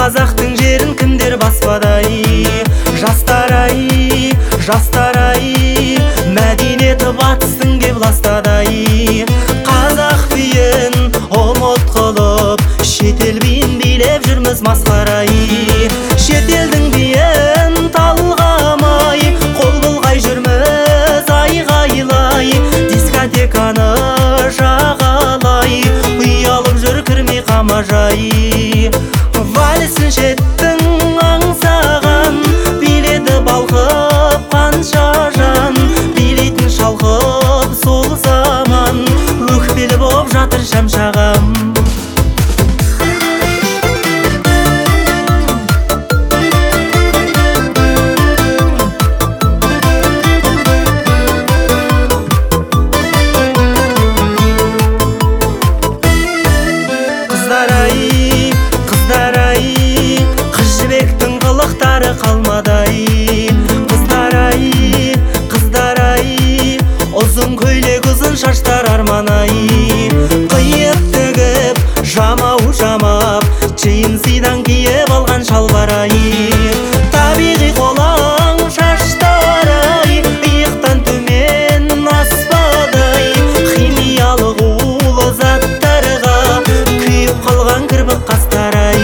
қазақтың жерін кімдер баспадай. Жастар ай, мәдениеті батыстың кеп ластадай. Қазақ биін ұмыт қылып, шетел биін билеп жүрміз масқарай. Шетелдің биін талғамай, қол бұлғай жүрміз айғайлай. Дискотеканы жағалай, ұялып жүр кірмей қамажай. Вальсін шеттің аңсаған, биледі балқып қанша жан. Билейтін шалқып сол заман, өкпелі боп жатыр шәмшағам. Қыздар ай, қыз жібектің қылықтары қалмадай. Қыздар ай, ұзын көйлек ұзын шаштар арманай. Қиып тігіп, жамап, джинсидан киіп алған шалбарай. Табиғи қолаң шаштар ай, иықтан төмен аспадай. Химиялық улы заттарға күйіп қалған кірпік қастар ай.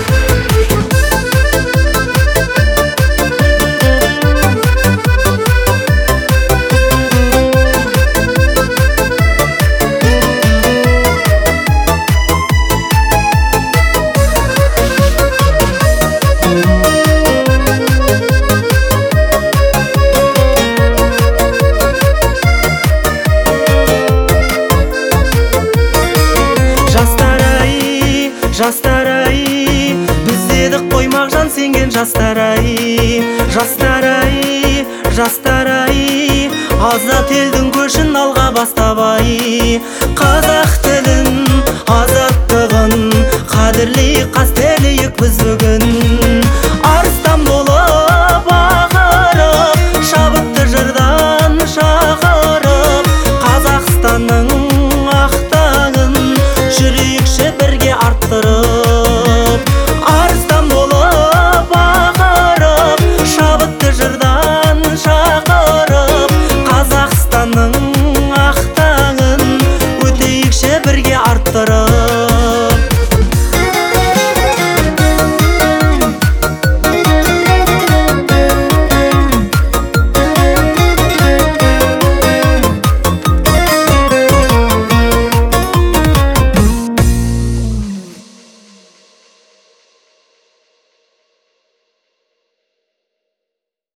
Жастар ай, біз едік қоймақ жан сенген жастар ай. Жастар ай, азат елдің көшін алға бастабай. Қазақ тілін, азаттығын қадірлейік, қастерлейік біз бүгін.